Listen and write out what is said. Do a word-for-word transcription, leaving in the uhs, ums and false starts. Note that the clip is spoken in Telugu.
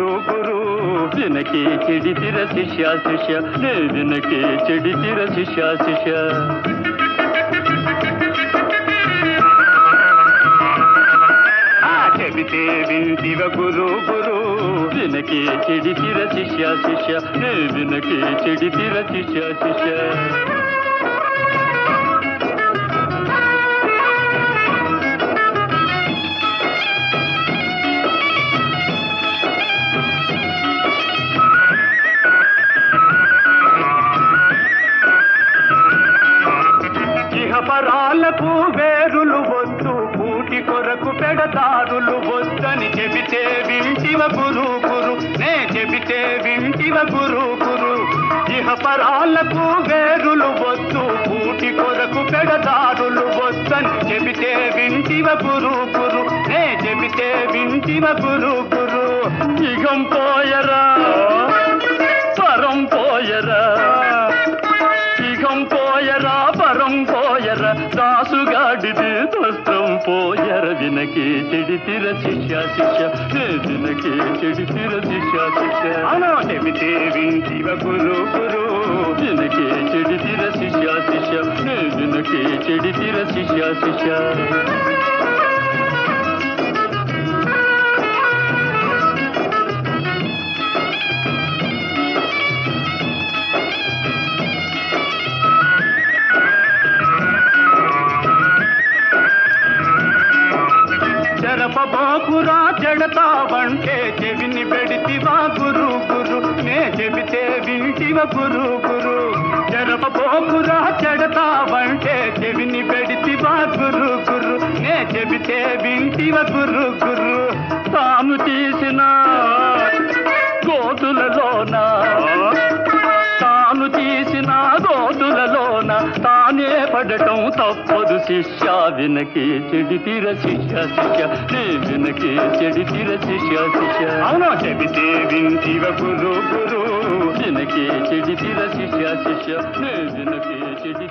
గురు వినకే చెడితిర శిష్య శిష్య నే వినకే చెడితిర శిష్య శిష్య చెబితే వింటివ గురు గురు వినకే చెడితిర శిష్య శిష్య నే వినకే చెడితిర శిష్య శిష్య పరాలకు వేరులు వద్దు కూటి కొరకు పెడతారులు వద్దని చెబితే వింటివ గురు గురు నే చెబితే వింటివ గురు గురు ఇహ పరాలకు వేరులు వద్దు కూటి కొరకు పెడతారులు వద్దని చెబితే వింటివ గురు గురు నే చెబితే వింటివ గురు గురు ఇహం పోయరా పరం పోయరా ఇహం పోయరా పరం పోయర దాసుగాడిది దస్త్రం పోయర వినకే చెడితిర శిష్య శిష్య నే వినకే చెడితిర శిష్య శిష్య అనా చెబితే వింటివ గురు గురు వినకే చెడితిర శిష్య శిష్య నే వినకే చెడితిర శిష్య శిష్య జరపబాకురా జడతావంటే చెవిని పెడితివా గురు గురు నే చెబితే వింటివ గురు గురు జరపబాకురా జడతావంటే చెవిని పెడితివా గురు గురు నే చెబితే వింటివ గురు గురు తాను తీసిన గోతులలోన తాను తీసిన గోతులలోన తానే పడటం తప్పదు శిష్య వినకే చెడితిర శిష్య శిష్య నే వినకే చెడితిర శిష్య శిష్య అవునా చెబితే వింటివ గురు గురు వినకే చెడితిర శిష్య శిష్య నే వినకే చెడి